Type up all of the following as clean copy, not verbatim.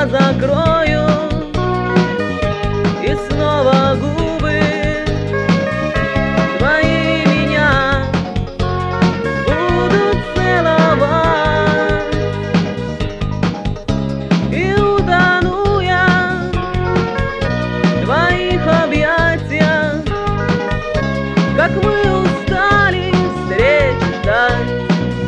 глаза закрою, и снова губы твои меня будут целовать, и утону я в твоих объятиях, как мы устали встречи ждать.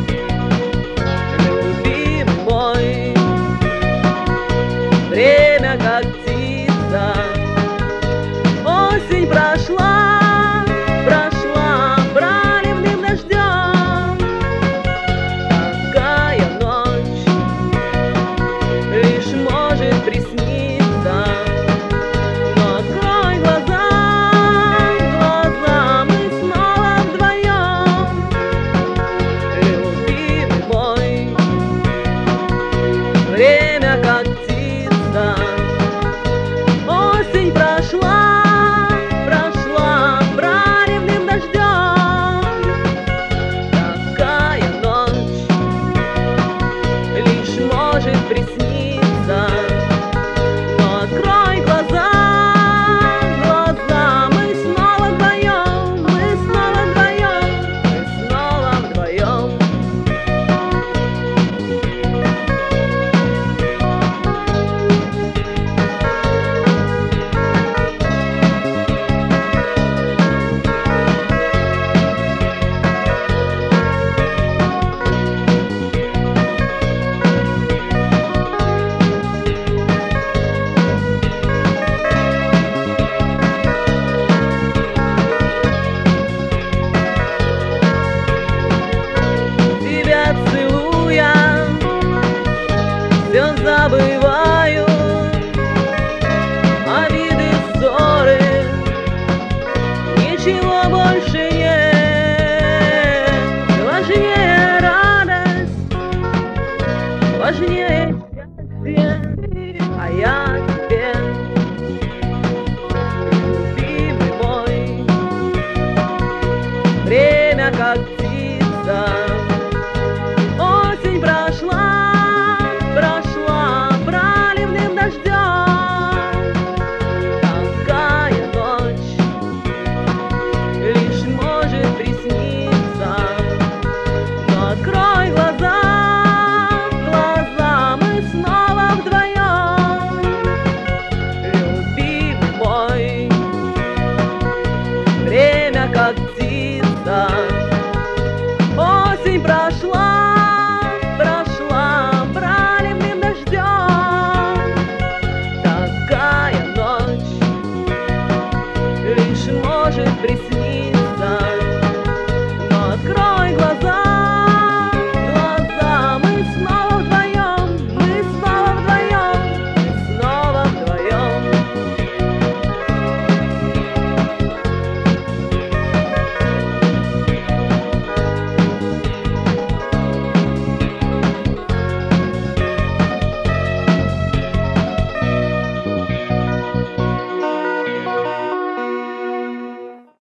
Время как птица, осень прошла, прошла проливным дождем. Такая ночь лишь может присниться, но открой глаза, глаза, мы снова вдвоем. Любимый мой, время как птица, осень прошла, прошла проливным дождем. Такая ночь лишь может присниться, но открой глаза, глаза, мы снова вдвоем, мы снова вдвоем, мы снова вдвоем. Целуя, все забываю, обиды, ссоры, ничего больше нет. Важнее радость, важнее счастье, а я